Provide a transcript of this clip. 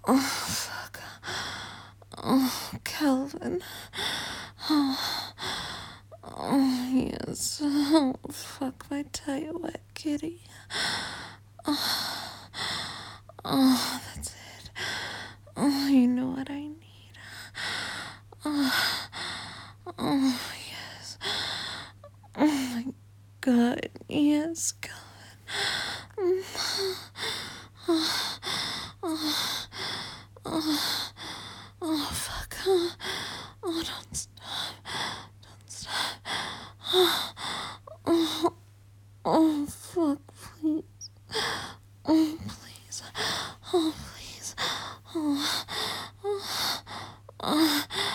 Oh, fuck. Oh, Calvin. Oh, oh yes. Oh, fuck my tight wet kitty. Oh, oh, that's it. Oh, you know what I need. Oh, oh yes. Oh my God, yes, Calvin. Oh, oh, oh, oh, fuck. Oh, don't stop. Don't stop. Oh, oh, oh, fuck, please. Oh, please. Oh, please. Oh, oh, oh.